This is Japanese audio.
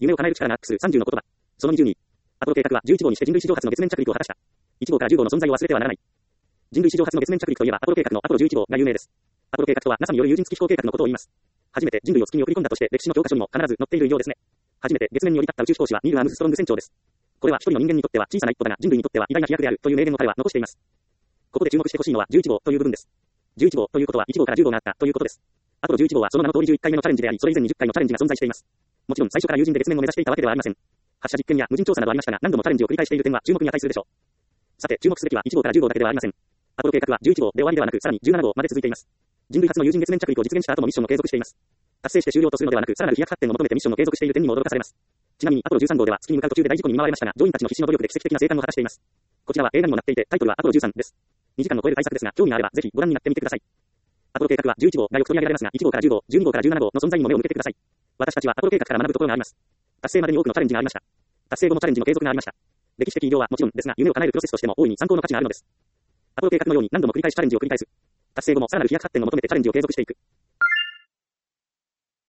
夢を叶える力がX30の言葉。その20に、アポロ計画は11号にして人類史上初の月面着陸を果たした。1号から10号の存在を忘れてはならない。人類史上初の月面着陸といえばアポロ計画のアポロ11号が有名です。アポロ計画とは NASA による有人月飛行計画のことを言います。初めて人類を月に送り込んだとして歴史の教科書にも必ず載っているようですね。初めて月面に降り立った宇宙飛行士はニール・アームストロング船長です。これは一人の人間にとっては小さな一歩だが人類にとっては偉大な飛躍であるという名言を彼は残しています。ここで注目してほしいのは11号という部分です。11号ということは1号から10号があったということです。アポロ11号はその名の通り11回目のチャレンジであり、それ以前に10回のチャレンジが存在しています。もちろん最初から有人で月面を目指していたわけではありません。発射実験や無人調査などありましたが、何度もチャレンジを繰り返している点は注目に値するでしょう。さて、注目すべきは1号から10号だけではありません。アポロ計画は11号で終わりではなく、さらに17号まで続いています。人類初の有人月面着陸を実現した後もミッションを継続しています。達成して終了とするのではなく、さらなる飛躍発展を求めてミッションを継続している点にも驚かされます。ちなみにアポロ13号では月に向かう途中で大事故に見舞われましたが、乗員たちの必死の努力で奇跡的な生還を果たしています。こちらは映画にもなっていて、タイトルはアポロ13です。2時間を超える大作ですが、興味があればぜひご覧になってみてください。アポロ計画は11号がよく取り上げられますが、1号から10号、12号から17号の存在にも目を向けてください。私たちはアポロ計画から学ぶところがあります。達成までに多くのチャレンジがありました。達成後もチャレンジの継続がありました。歴史的偉業はもちろんですが、夢を叶えるプロセスとしても大いに参考の価値があるのです。アポロ計画のように何度も繰り返しチャレンジを繰り返す。達成後もさらなる飛躍発展を求めてチャレンジを継続していく。